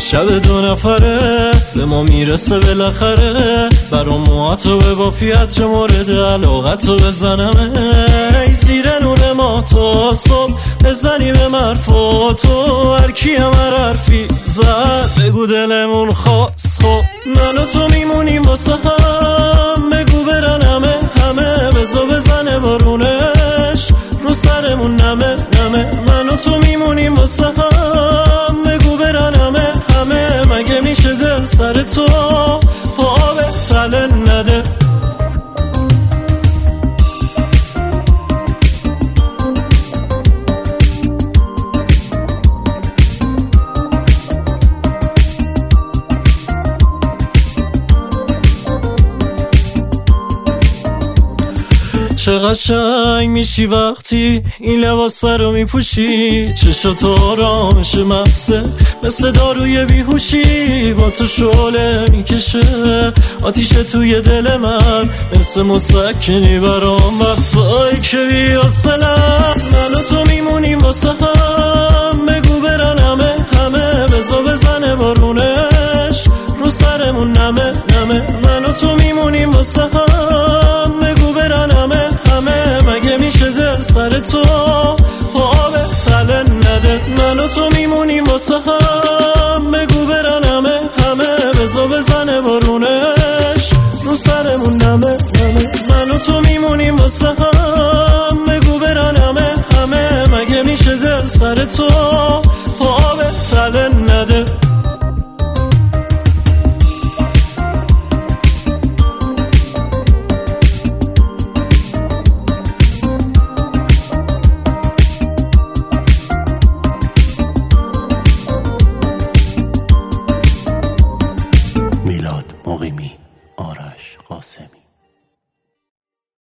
شب دو نفره به ما میرسه بالاخره، برا موهاتو به بافیت چه مورد علاقتو بزنم ای زیر نور ما تا صبح بزنی به مرفاتو، هر کی هر حرفی زد بگو دلمون خواست. خب من و تو میمونیم واسه هم، بگو برن همه بزا بزنه بارونش رو سرمون نمه نمه. من و تو میمونیم واسه هم، بگو برن همه مگه میشه دل سر تو پا به تله نده. چه قشنگ میشی وقتی این لباس رو میپوشی، چشات آرامش مغزه مثل داروی بیهوشی، با تو شعله میکشه آتیش توی دل من مثل مسکنی برام وقتایی که بی‌حوصله‌ام. من و تو میمونیم واسه هم، بگو برن همه بزا بزنه بارونش رو سرمون نمه نمه. من و تو میمونیم واسه هم، بگو برن همه مگه میشه دل سر تو پا به تله نده. من و تو میمونیم واسه هم، بگو برن همه بزا بزنه بارونش رو سرمون نمه نمه. من و تو میمونیم واسه هم، بگو برن همه مگه میشه دل سر تو پا به تله نده. میلاد مقیمی، آرش قاسمی.